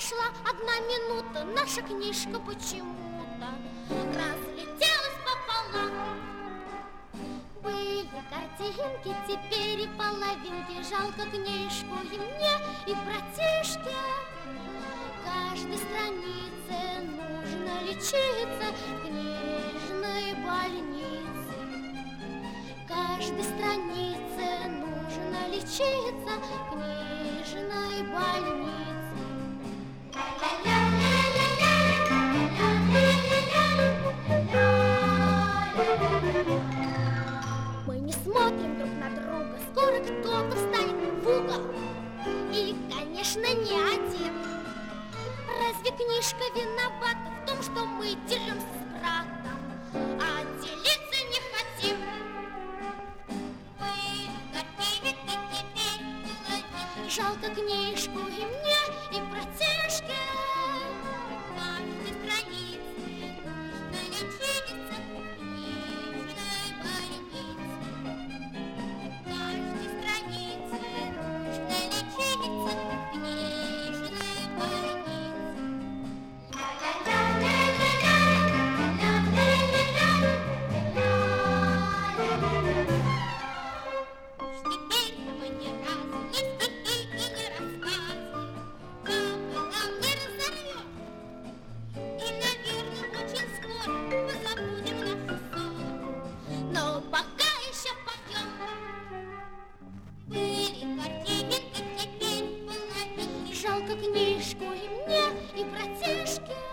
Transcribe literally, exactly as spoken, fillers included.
прошла одна минута, наша книжка почему-то разлетелась пополам. Были картинки, теперь и половинки, жалко книжку и мне, и братишке. Каждой странице нужно лечиться в книжной больнице. Каждой странице нужно лечиться в книжной больнице. Мы не смотрим друг на друга, скоро кто-то встанет в угол. И, конечно, не один. Разве книжка виновата в том, что мы деремся с братом, а делиться не хотим? Жалко книжку и мне, и братишке. Каждой странице нужно лечиться в книжной больнице. Каждой странице нужно лечиться в книжной больнице. Теперь мы не раз не стихи и не рассказы, папа нам не разорвет. И, наверное, очень скоро мы забудем нашу ссору, но пока еще поем. Были картинки, теперь половинки, жалко книжку и мне, и братишке.